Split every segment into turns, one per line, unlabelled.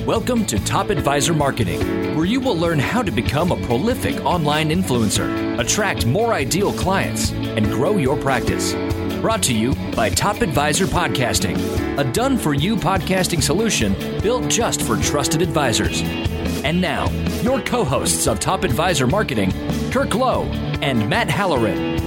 Welcome to Top Advisor Marketing, where you will learn how to become a prolific online influencer, attract more ideal clients, and grow your practice. Brought to you by Top Advisor Podcasting, a done-for-you podcasting solution built just for trusted advisors. And now, your co-hosts of Top Advisor Marketing, Kirk Lowe and Matt Halloran.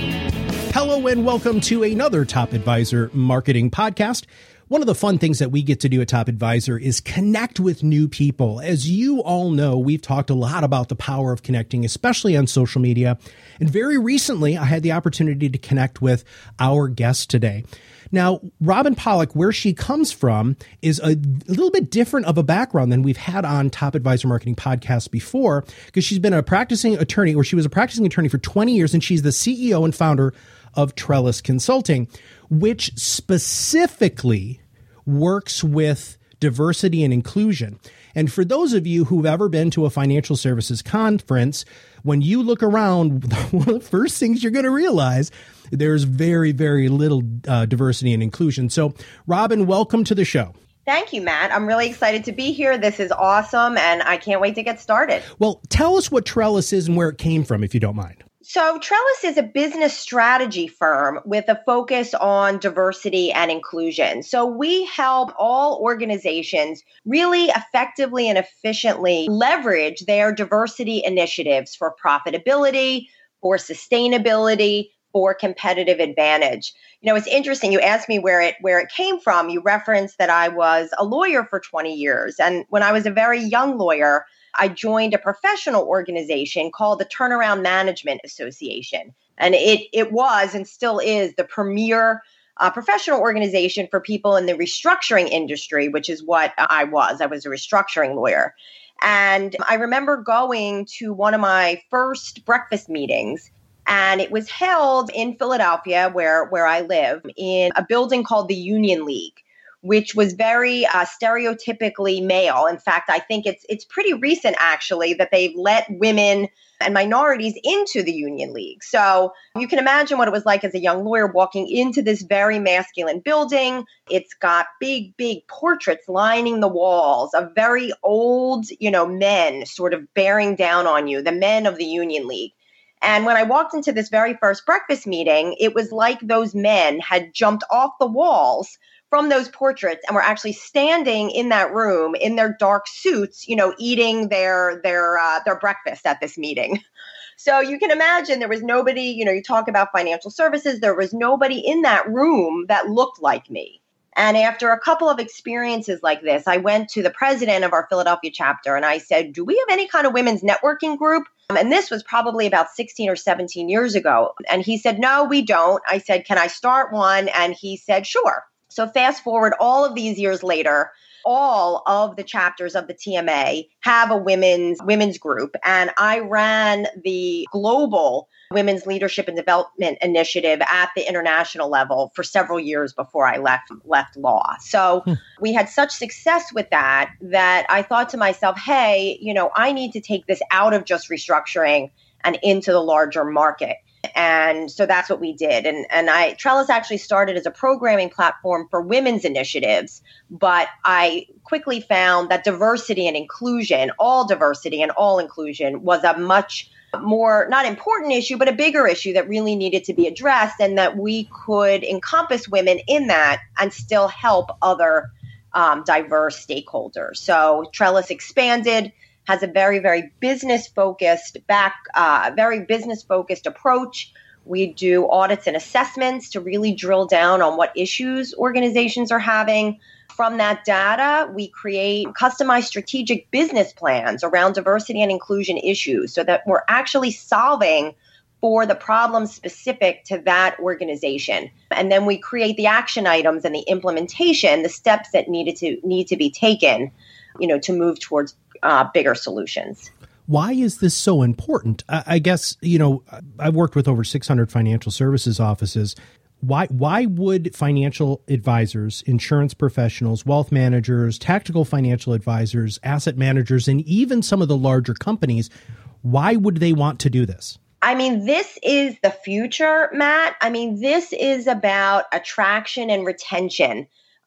Hello and welcome to another Top Advisor Marketing podcast. One of the fun things that we get to do at Top Advisor is connect with new people. As you all know, we've talked a lot about the power of connecting, especially on social media. And very recently, I had the opportunity to connect with our guest today. Now, Robin Pollock, where she comes from, is a little bit different of a background than we've had on Top Advisor Marketing podcasts before, because she's been a practicing attorney, or she was a practicing attorney for 20 years, and she's the CEO and founder of Trellis Consulting, which specifically works with diversity and inclusion. And for those of you who've ever been to a financial services conference, when you look around, one of the first things you're going to realize, there's very, very little diversity and inclusion. So, Robin, welcome to the show.
Thank you, Matt. I'm really excited to be here. This is awesome, and I can't wait to get started.
Well, tell us what Trellis is and where it came from, if you don't mind.
So Trellis is a business strategy firm with a focus on diversity and inclusion. So we help all organizations really effectively and efficiently leverage their diversity initiatives for profitability, for sustainability, for competitive advantage. You know, it's interesting. You asked me where it came from. You referenced that I was a lawyer for 20 years. And when I was a very young lawyer, I joined a professional organization called the Turnaround Management Association. And it was and still is the premier professional organization for people in the restructuring industry, which is what I was. I was a restructuring lawyer. And I remember going to one of my first breakfast meetings, and it was held in Philadelphia, where I live, in a building called the Union League, which was very stereotypically male. In fact, I think it's pretty recent, actually, that they've let women and minorities into the Union League. So you can imagine what it was like as a young lawyer walking into this very masculine building. It's got big, big portraits lining the walls of very old, men sort of bearing down on you, the men of the Union League. And when I walked into this very first breakfast meeting, it was like those men had jumped off the walls from those portraits and were actually standing in that room in their dark suits, eating their breakfast at this meeting. So you can imagine there was nobody, you talk about financial services, there was nobody in that room that looked like me. And after a couple of experiences like this, I went to the president of our Philadelphia chapter and I said, do we have any kind of women's networking group? And this was probably about 16 or 17 years ago. And he said, no, we don't. I said, can I start one? And he said, sure. So fast forward all of these years later, all of the chapters of the TMA have a women's group. And I ran the global Women's Leadership and Development Initiative at the international level for several years before I left law. So we had such success with that I thought to myself, hey, I need to take this out of just restructuring and into the larger market. And so that's what we did. And Trellis actually started as a programming platform for women's initiatives, but I quickly found that diversity and inclusion, all diversity and all inclusion, was a much more, not important issue, but a bigger issue that really needed to be addressed, and that we could encompass women in that and still help other diverse stakeholders. So Trellis expanded, has a very, very business-focused approach. We do audits and assessments to really drill down on what issues organizations are having. From that data, we create customized strategic business plans around diversity and inclusion issues so that we're actually solving for the problems specific to that organization. And then we create the action items and the implementation, the steps that need to be taken, to move towards bigger solutions.
Why is this so important? I guess, I've worked with over 600 financial services offices. Why would financial advisors, insurance professionals, wealth managers, tactical financial advisors, asset managers, and even some of the larger companies, why would they want to do this?
I mean, this is the future, Matt. I mean, this is about attraction and retention.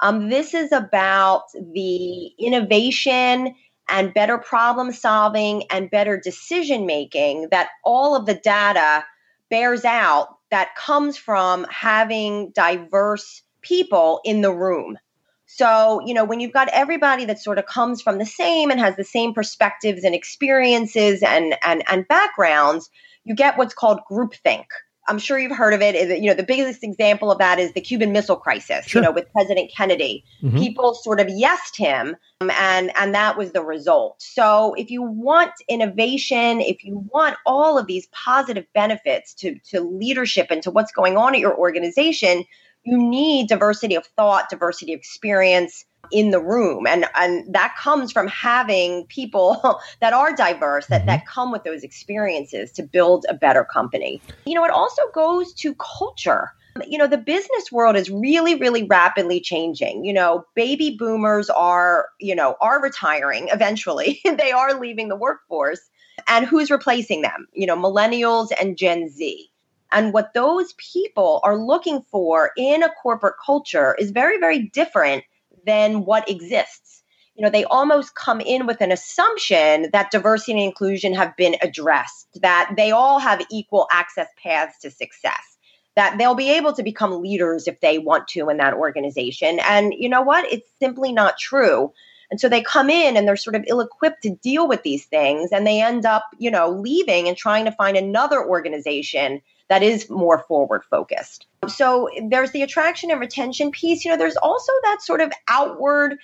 This is about the innovation and better problem solving and better decision making that all of the data bears out that comes from having diverse people in the room. So, when you've got everybody that sort of comes from the same and has the same perspectives and experiences and backgrounds, you get what's called groupthink. I'm sure you've heard of it. The biggest example of that is the Cuban Missile Crisis,
Sure.
With President Kennedy. Mm-hmm. People sort of yesed him, and that was the result. So if you want innovation, if you want all of these positive benefits to leadership and to what's going on at your organization, you need diversity of thought, diversity of experience in the room. And that comes from having people that are diverse, that come with those experiences to build a better company. It also goes to culture. The business world is really, really rapidly changing. Baby boomers are retiring eventually. They are leaving the workforce. And who's replacing them? Millennials and Gen Z. And what those people are looking for in a corporate culture is very, very different than what exists. They almost come in with an assumption that diversity and inclusion have been addressed, that they all have equal access paths to success, that they'll be able to become leaders if they want to in that organization. And you know what? It's simply not true. And so they come in and they're sort of ill-equipped to deal with these things. And they end up, leaving and trying to find another organization that is more forward-focused. So there's the attraction and retention piece. There's also that sort of outward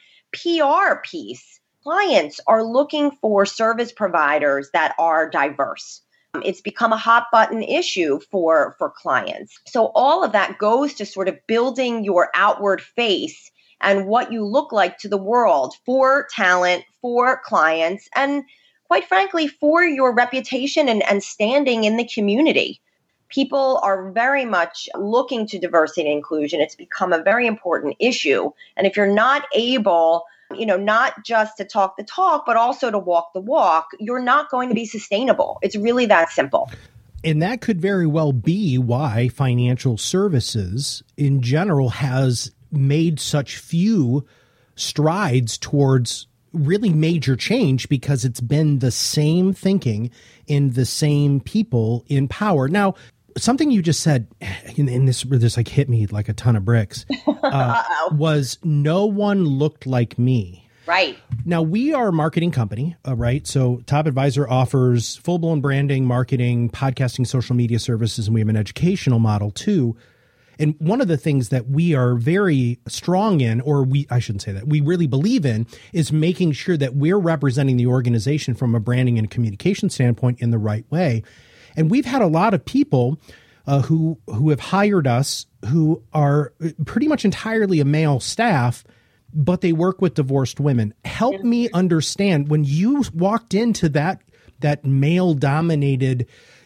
PR piece. Clients are looking for service providers that are diverse. It's become a hot button issue for clients. So all of that goes to sort of building your outward face and what you look like to the world for talent, for clients, and quite frankly, for your reputation and standing in the community. People are very much looking to diversity and inclusion. It's become a very important issue. And if you're not able, not just to talk the talk, but also to walk the walk, you're not going to be sustainable. It's really that simple.
And that could very well be why financial services in general has made such few strides towards really major change, because it's been the same thinking in the same people in power. Now, something you just said in this like hit me like a ton of bricks was no one looked like me.
Right.
Now, we are a marketing company, right? So Top Advisor offers full-blown branding, marketing, podcasting, social media services, and we have an educational model too. And one of the things that we are very strong in, I shouldn't say that, we really believe in, is making sure that we're representing the organization from a branding and communication standpoint in the right way. And we've had a lot of people who have hired us who are pretty much entirely a male staff, but they work with divorced women. Help me understand, when you walked into that male-dominated,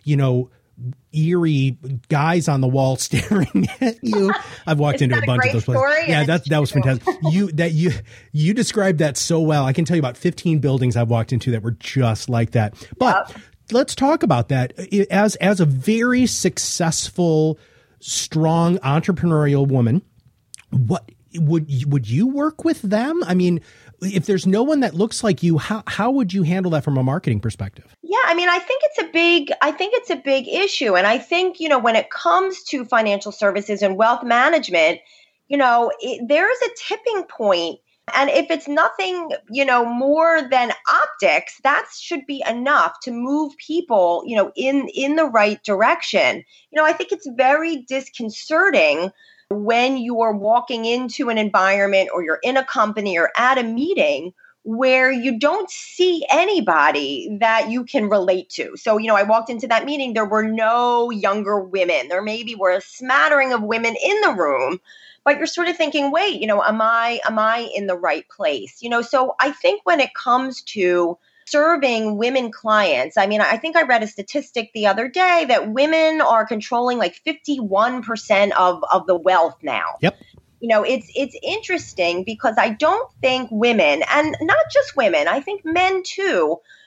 eerie guys on the wall staring at you. I've walked into a bunch of those places.
Story?
Yeah, that was fantastic. You described that so well. I can tell you about 15 buildings I've walked into that were just like that. But let's talk about that. As a very successful, strong entrepreneurial woman, what would you work with them? I mean, if there's no one that looks like you, how would you handle that from a marketing perspective?
Yeah, I mean, I think it's a big issue. And I think, when it comes to financial services and wealth management, there is a tipping point. And if it's nothing, more than optics, that should be enough to move people, in the right direction. I think it's very disconcerting when you are walking into an environment or you're in a company or at a meeting where you don't see anybody that you can relate to. So, I walked into that meeting, there were no younger women. There maybe were a smattering of women in the room, but you're sort of thinking, wait, am I in the right place? So I think when it comes to serving women clients, I mean, I think I read a statistic the other day that women are controlling like 51% of the wealth now.
Yep.
It's interesting because I don't think women, and not just women, I think men too,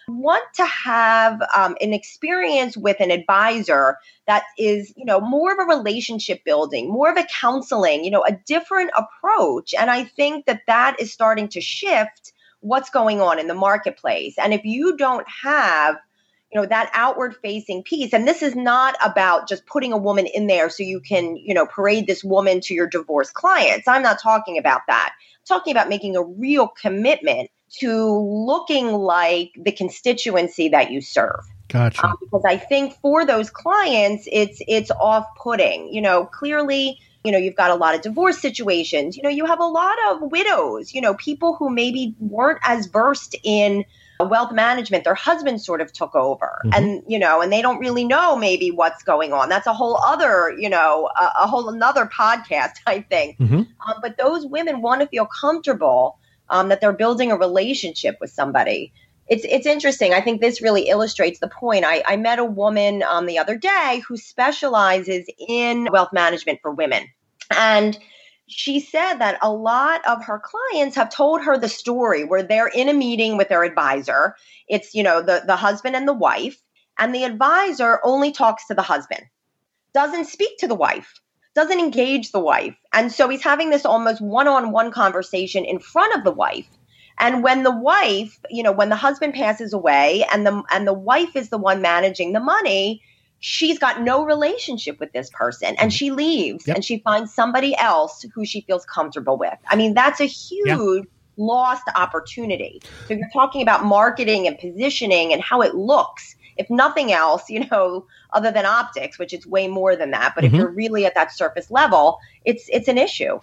want to have an experience with an advisor that is, more of a relationship building, more of a counseling, a different approach. And I think that is starting to shift what's going on in the marketplace. And if you don't have that outward facing piece. And this is not about just putting a woman in there so you can, parade this woman to your divorced clients. I'm not talking about that. I'm talking about making a real commitment to looking like the constituency that you serve.
Gotcha.
Because I think for those clients, it's off-putting. Clearly, you've got a lot of divorce situations. You have a lot of widows, people who maybe weren't as versed in wealth management. Their husband sort of took over and they don't really know maybe what's going on. That's a whole other, a whole another podcast, I think. But those women want to feel comfortable that they're building a relationship with somebody. It's interesting. I think this really illustrates the point. I met a woman the other day who specializes in wealth management for women. And she said that a lot of her clients have told her the story where they're in a meeting with their advisor. It's, the husband and the wife, and the advisor only talks to the husband, doesn't speak to the wife, doesn't engage the wife. And so he's having this almost one-on-one conversation in front of the wife. And when the wife, when the husband passes away and the wife is the one managing the money, she's got no relationship with this person and she leaves and she finds somebody else who she feels comfortable with. I mean, that's a huge lost opportunity. So if you're talking about marketing and positioning and how it looks, if nothing else, other than optics, which it's way more than that. But if you're really at that surface level, it's an issue.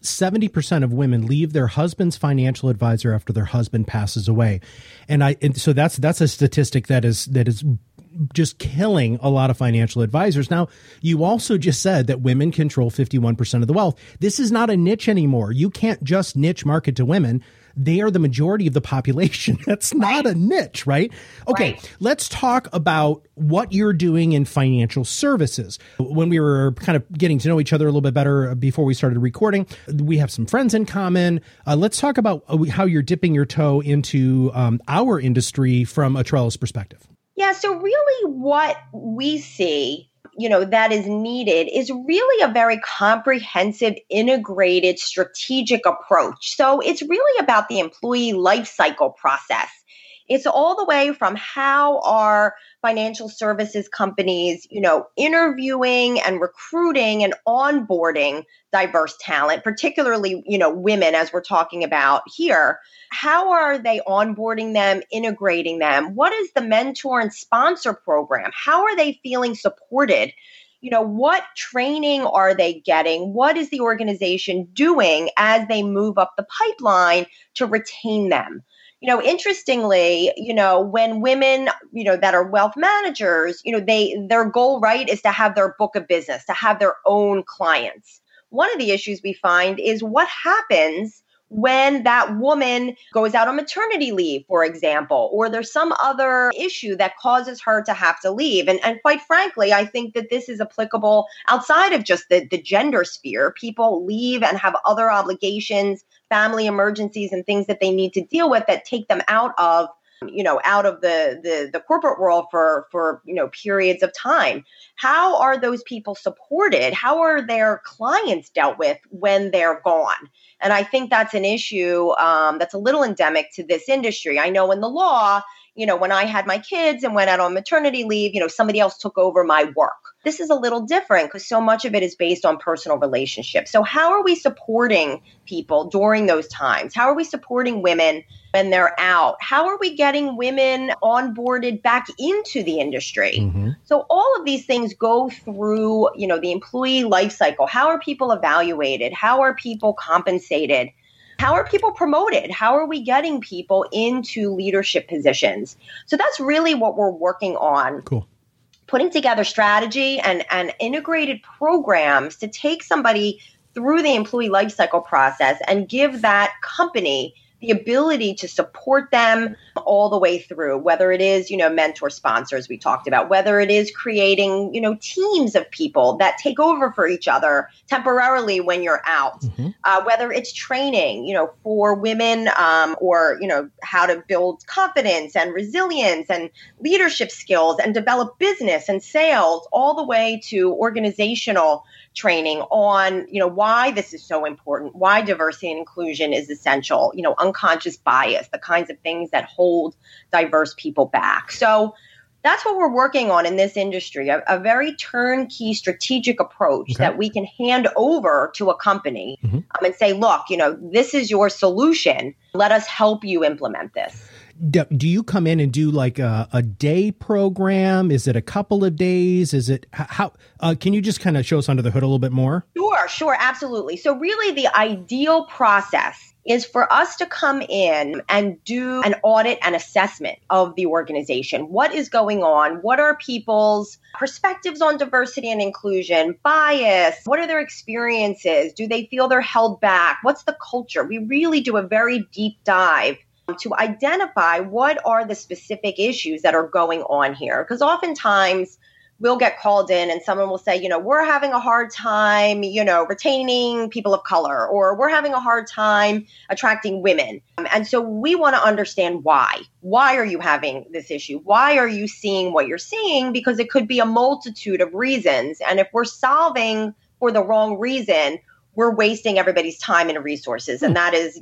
70% of women leave their husband's financial advisor after their husband passes away. And so that's a statistic that is just killing a lot of financial advisors. Now, you also just said that women control 51% of the wealth. This is not a niche anymore. You can't just niche market to women. They are the majority of the population. That's not a niche, right? Okay, let's talk about what you're doing in financial services. When we were kind of getting to know each other a little bit better before we started recording, we have some friends in common. Let's talk about how you're dipping your toe into our industry from a Trellis perspective.
Yeah, so really what we see, that is needed is really a very comprehensive, integrated, strategic approach. So it's really about the employee life cycle process. It's all the way from how are financial services companies, interviewing and recruiting and onboarding diverse talent, particularly, women, as we're talking about here. How are they onboarding them, integrating them? What is the mentor and sponsor program? How are they feeling supported? What training are they getting? What is the organization doing as they move up the pipeline to retain them? Interestingly, when women, that are wealth managers, their goal, right, is to have their book of business, to have their own clients. One of the issues we find is what happens when that woman goes out on maternity leave, for example, or there's some other issue that causes her to have to leave. And quite frankly, I think that this is applicable outside of just the gender sphere. People leave and have other obligations, family emergencies, and things that they need to deal with that take them out of the corporate world for periods of time. How are those people supported? How are their clients dealt with when they're gone? And I think that's an issue that's a little endemic to this industry. I know in the law, when I had my kids and went out on maternity leave, somebody else took over my work. This is a little different because so much of it is based on personal relationships. So how are we supporting people during those times? How are we supporting women when they're out? How are we getting women onboarded back into the industry? So all of these things go through, the employee life cycle. How are people evaluated? How are people compensated? How are people promoted? How are we getting people into leadership positions? So that's really what we're working on.
Cool.
Putting together strategy and integrated programs to take somebody through the employee lifecycle process and give that company the ability to support them all the way through, whether it is, mentor sponsors we talked about, whether it is creating, teams of people that take over for each other temporarily when you're out, whether it's training, for women or, how to build confidence and resilience and leadership skills and develop business and sales, all the way to organizational training on, why this is so important, why diversity and inclusion is essential, unconscious bias, the kinds of things that hold diverse people back. So that's what we're working on in this industry, a very turnkey strategic approach that we can hand over to a company and say, look, this is your solution. Let us help you implement this.
Do you come in and do like a day program? Is it a couple of days? Is it how? Can you just kind of show us under the hood a little bit more?
Sure, absolutely. So really the ideal process is for us to come in and do an audit and assessment of the organization. What is going on? What are people's perspectives on diversity and inclusion, bias? What are their experiences? Do they feel they're held back? What's the culture? We really do a very deep dive to identify what are the specific issues that are going on here. Because oftentimes we'll get called in and someone will say, we're having a hard time, retaining people of color, or we're having a hard time attracting women. And so we want to understand why. Why are you having this issue? Why are you seeing what you're seeing? Because it could be a multitude of reasons. And if we're solving for the wrong reason, we're wasting everybody's time and resources. And that is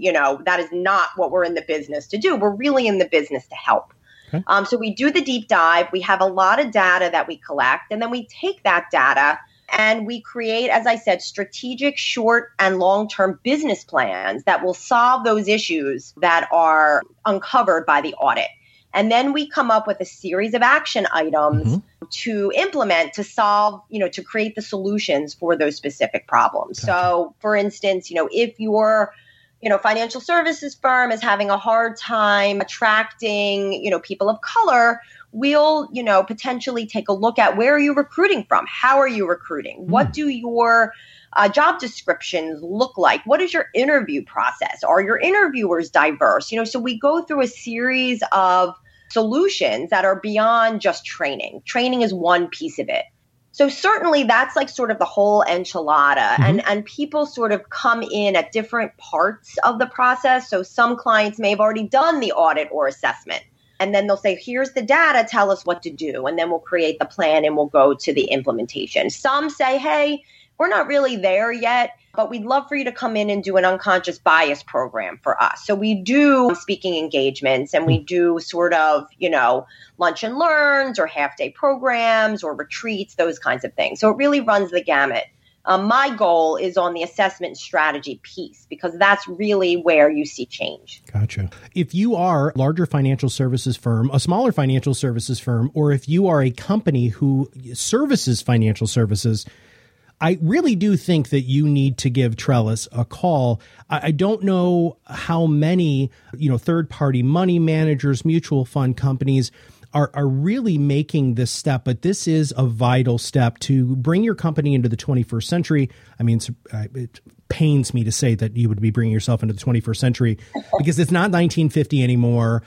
not what we're in the business to do. We're really in the business to help. Okay. So we do the deep dive. We have a lot of data that we collect, and then we take that data and we create, as I said, strategic short and long-term business plans that will solve those issues that are uncovered by the audit. And then we come up with a series of action items to implement to solve, to create the solutions for those specific problems. Gotcha. So, for instance, if your financial services firm is having a hard time attracting, people of color, we'll, potentially take a look at where are you recruiting from? How are you recruiting? What do your job descriptions look like? What is your interview process? Are your interviewers diverse? So we go through a series of solutions that are beyond just training. Training is one piece of it. So certainly that's like sort of the whole enchilada, and people sort of come in at different parts of the process. So some clients may have already done the audit or assessment, and then they'll say, here's the data, tell us what to do. And then we'll create the plan and we'll go to the implementation. Some say, hey, we're not really there yet, but we'd love for you to come in and do an unconscious bias program for us. So we do speaking engagements, and we do sort of, lunch and learns or half-day programs or retreats, those kinds of things. So it really runs the gamut. My goal is on the assessment strategy piece, because that's really where you see change.
Gotcha. If you are a larger financial services firm, a smaller financial services firm, or if you are a company who services financial services, I really do think that you need to give Trellis a call. I don't know how many, third-party money managers, mutual fund companies are really making this step, but this is a vital step to bring your company into the 21st century. I mean, it pains me to say that you would be bringing yourself into the 21st century because it's not 1950 anymore.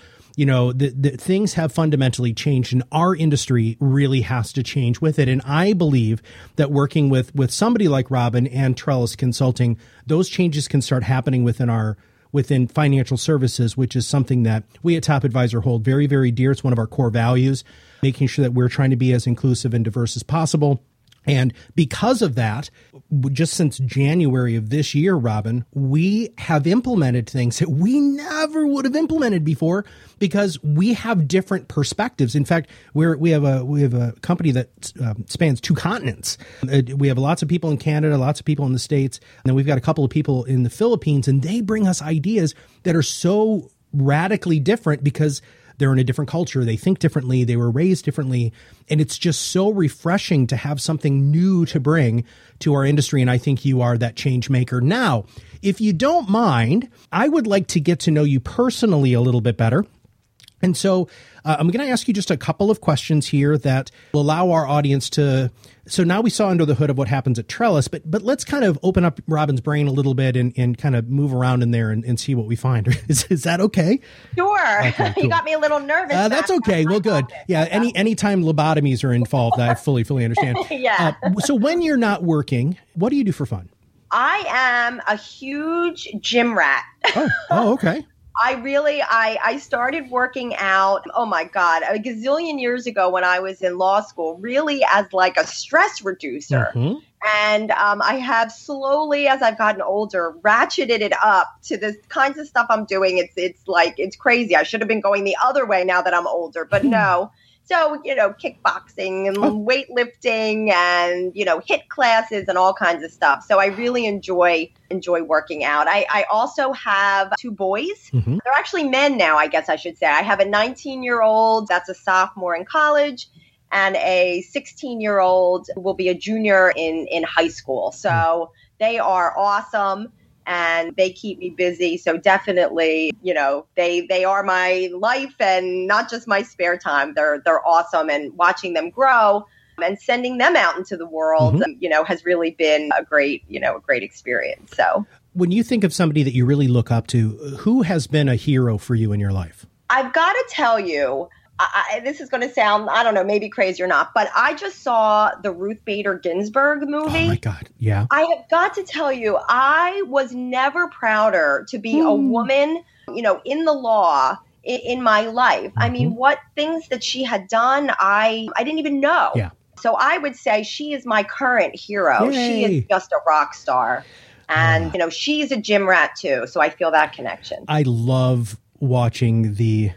The things have fundamentally changed, and our industry really has to change with it. And I believe that working with somebody like Robin and Trellis Consulting, those changes can start happening within financial services, which is something that we at Top Advisor hold very, very dear. It's one of our core values, making sure that we're trying to be as inclusive and diverse as possible. And because of that, just since January of this year, Robin, we have implemented things that we never would have implemented before because we have different perspectives. In fact, we have a company that spans 2 continents. We have lots of people in Canada, lots of people in the States, and then we've got a couple of people in the Philippines, and they bring us ideas that are so radically different because they're in a different culture. They think differently. They were raised differently. And it's just so refreshing to have something new to bring to our industry. And I think you are that change maker. Now, if you don't mind, I would like to get to know you personally a little bit better. And so I'm going to ask you just a couple of questions here that will allow our audience to. So now we saw under the hood of what happens at Trellis, but let's kind of open up Robin's brain a little bit and kind of move around in there and see what we find. Is that okay?
Sure.
Okay, cool.
You got me a little nervous.
That's okay. Well, good. Yeah. Anytime lobotomies are involved, I fully understand.
Yeah.
So when you're not working, what do you do for fun?
I am a huge gym rat.
Oh, okay.
I started working out, oh my God, a gazillion years ago when I was in law school, really as like a stress reducer.
Mm-hmm.
And I have slowly, as I've gotten older, ratcheted it up to the kinds of stuff I'm doing. It's crazy. I should have been going the other way now that I'm older, but no. So, kickboxing and weightlifting and, HIIT classes and all kinds of stuff. So I really enjoy working out. I also have 2 boys. Mm-hmm. They're actually men now, I guess I should say. I have a 19-year-old that's a sophomore in college and a 16-year-old who will be a junior in high school. So they are awesome. And they keep me busy. So definitely, they are my life and not just my spare time. They're awesome. And watching them grow and sending them out into the world, mm-hmm. Has really been a great experience. So
when you think of somebody that you really look up to, who has been a hero for you in your life?
I've got to tell you, this is going to sound, I don't know, maybe crazy or not, but I just saw the Ruth Bader Ginsburg movie.
Oh my God. Yeah.
I have got to tell you, I was never prouder to be a woman, in the law in my life. Mm-hmm. I mean, what things that she had done, I didn't even know.
Yeah.
So I would say she is my current hero.
Yay.
She is just a rock star. And, she's a gym rat too. So I feel that connection.
I love watching the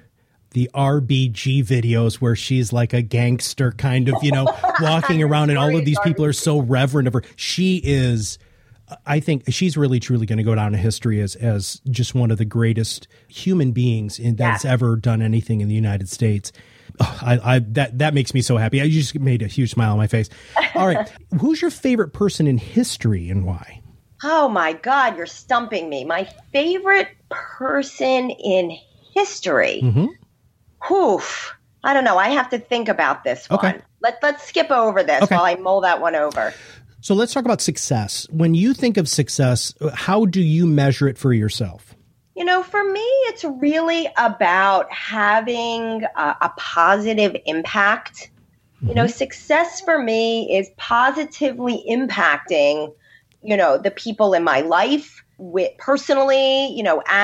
RBG videos where she's like a gangster kind of, walking around and all of these people are so reverent of her. She is, I think she's really truly going to go down in history as just one of the greatest human beings that's ever done anything in the United States. Oh, that makes me so happy. I just made a huge smile on my face. All right. Who's your favorite person in history and why?
Oh my God, you're stumping me. My favorite person in history.
Mm-hmm.
Oof. I don't know. I have to think about this one.
Okay.
Let's skip over this while I mull that one over.
So let's talk about success. When you think of success, how do you measure it for yourself?
For me, it's really about having a positive impact. Mm-hmm. Success for me is positively impacting, the people in my life, with personally,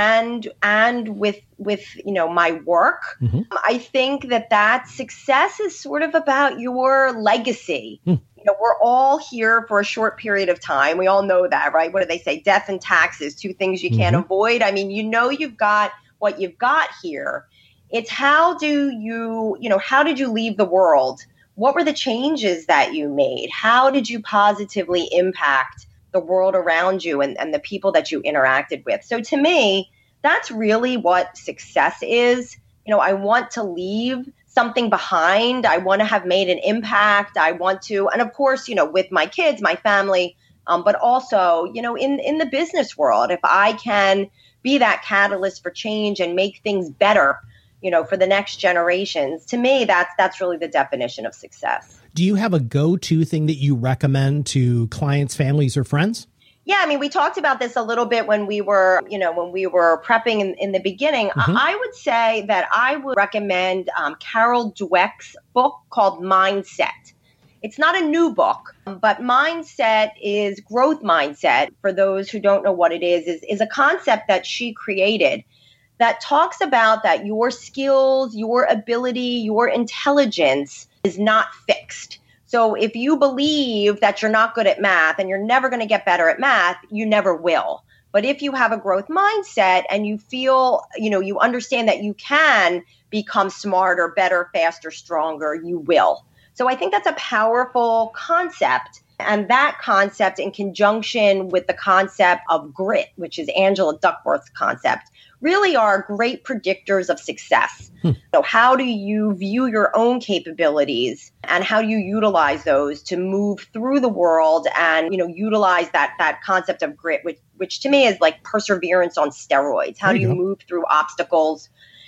and with my work. Mm-hmm. I think that success is sort of about your legacy. Mm. We're all here for a short period of time. We all know that, right? What do they say? Death and taxes, 2 things you can't avoid. I mean, you've got what you've got here. It's how did you leave the world? What were the changes that you made? How did you positively impact the world around you and the people that you interacted with? So to me, that's really what success is. I want to leave something behind. I want to have made an impact. I want to, and of course, with my kids, my family, but also, in the business world, if I can be that catalyst for change and make things better, for the next generations, to me, that's really the definition of success.
Do you have a go-to thing that you recommend to clients, families, or friends?
Yeah, I mean, we talked about this a little bit when we were prepping in the beginning. Mm-hmm. I would say that I would recommend Carol Dweck's book called Mindset. It's not a new book, but mindset is growth mindset. For those who don't know what it is a concept that she created that talks about that your skills, your ability, your intelligence is not fixed. So if you believe that you're not good at math and you're never going to get better at math, you never will. But if you have a growth mindset and you feel, you understand that you can become smarter, better, faster, stronger, you will. So I think that's a powerful concept. And that concept in conjunction with the concept of grit, which is Angela Duckworth's concept, really are great predictors of success. So how do you view your own capabilities and how do you utilize those to move through the world and, utilize that concept of grit, which to me is like perseverance on steroids. How do you move through obstacles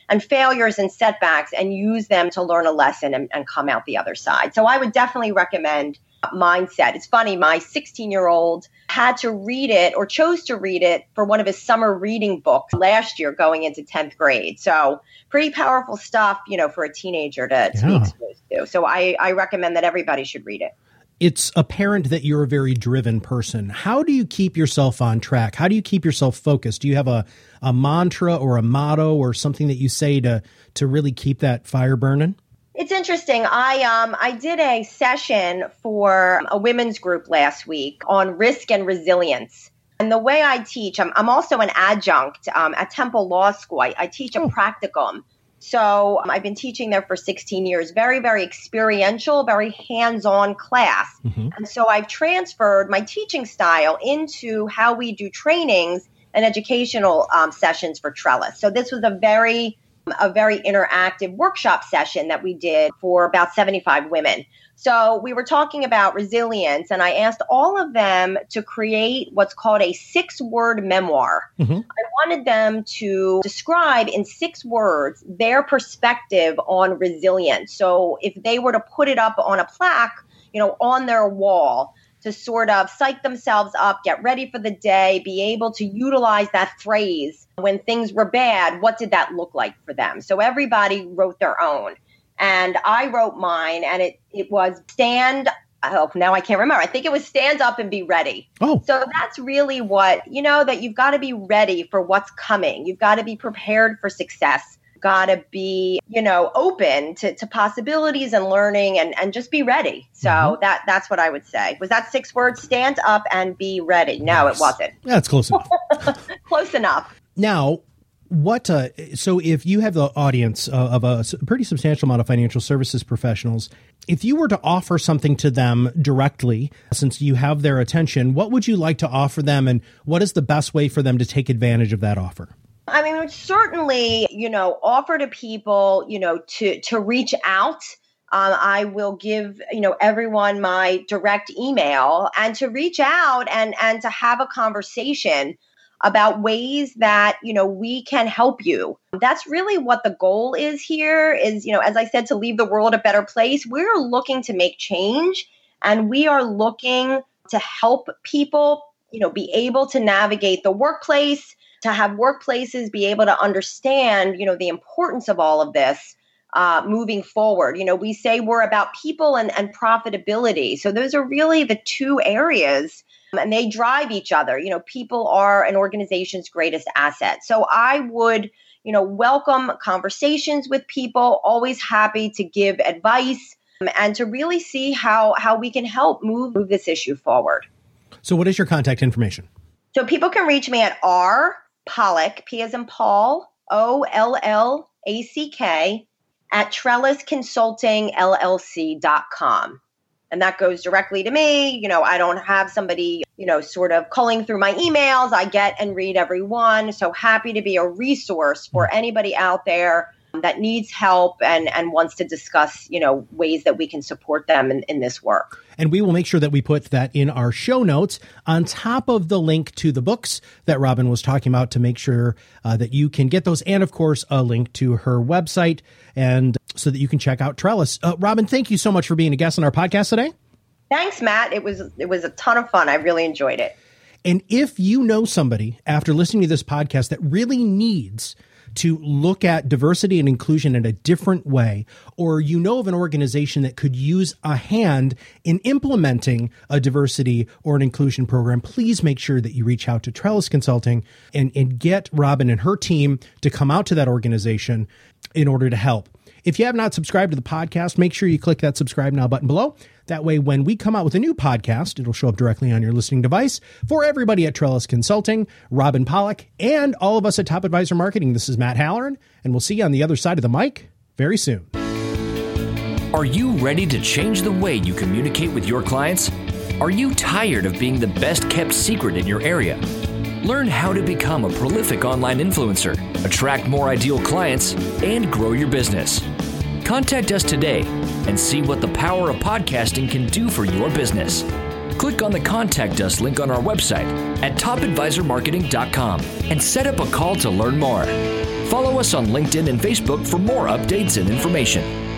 and failures and setbacks and use them to learn a lesson and come out the other side. So I would definitely recommend Mindset. It's funny, my 16-year-old had to read it or chose to read it for one of his summer reading books last year going into 10th grade. So pretty powerful stuff, for a teenager to be exposed to. So I recommend that everybody should read it.
It's apparent that you're a very driven person. How do you keep yourself on track? How do you keep yourself focused? Do you have a mantra or a motto or something that you say to really keep that fire burning?
It's interesting. I did a session for a women's group last week on risk and resilience. And the way I teach, I'm also an adjunct at Temple Law School. I teach a practicum. So I've been teaching there for 16 years. Very, very experiential, very hands-on class. Mm-hmm. And so I've transferred my teaching style into how we do trainings and educational sessions for Trellis. So this was a very interactive workshop session that we did for about 75 women. So we were talking about resilience, and I asked all of them to create what's called a 6-word memoir. Mm-hmm. I wanted them to describe in 6 words their perspective on resilience. So if they were to put it up on a plaque, on their wall, to sort of psych themselves up, get ready for the day, be able to utilize that phrase when things were bad, what did that look like for them? So everybody wrote their own. And I wrote mine, and it was now I can't remember. I think it was stand up and be ready. Oh. So that's really what, that you've got to be ready for what's coming. You've got to be prepared for success. Got to be, open to possibilities and learning and just be ready. So that's what I would say. Was that 6 words? Stand up and be ready. No, It wasn't.
That's close enough.
Close enough.
Now, so if you have the audience of a pretty substantial amount of financial services professionals, if you were to offer something to them directly, since you have their attention, what would you like to offer them, and what is the best way for them to take advantage of that offer?
I mean, certainly, offer to people, to reach out. I will give, everyone my direct email and to reach out and to have a conversation about ways that, we can help you. That's really what the goal is here is, as I said, to leave the world a better place. We're looking to make change, and we are looking to help people, be able to navigate the workplace, to have workplaces be able to understand, the importance of all of this moving forward. We say we're about people and profitability. So those are really the 2 areas, and they drive each other. People are an organization's greatest asset. So I would, welcome conversations with people, always happy to give advice and to really see how we can help move this issue forward.
So what is your contact information?
So people can reach me at Pollack, P as in Paul, OLLACK, at trellisconsultingllc.com. And that goes directly to me. I don't have somebody, sort of culling through my emails. I get and read every one. So happy to be a resource for anybody out there that needs help and wants to discuss, ways that we can support them in this work.
And we will make sure that we put that in our show notes on top of the link to the books that Robin was talking about to make sure that you can get those. And of course, a link to her website and so that you can check out Trellis. Robin, thank you so much for being a guest on our podcast today.
Thanks, Matt. It was a ton of fun. I really enjoyed it.
And if you know somebody after listening to this podcast that really needs to look at diversity and inclusion in a different way, or of an organization that could use a hand in implementing a diversity or an inclusion program, please make sure that you reach out to Trellis Consulting and get Robin and her team to come out to that organization in order to help. If you have not subscribed to the podcast, make sure you click that subscribe now button below. That way, when we come out with a new podcast, it'll show up directly on your listening device. For everybody at Trellis Consulting, Robin Pollack, and all of us at Top Advisor Marketing, this is Matt Halloran, and we'll see you on the other side of the mic very soon.
Are you ready to change the way you communicate with your clients? Are you tired of being the best kept secret in your area? Learn how to become a prolific online influencer, attract more ideal clients, and grow your business. Contact us today and see what the power of podcasting can do for your business. Click on the Contact Us link on our website at topadvisormarketing.com and set up a call to learn more. Follow us on LinkedIn and Facebook for more updates and information.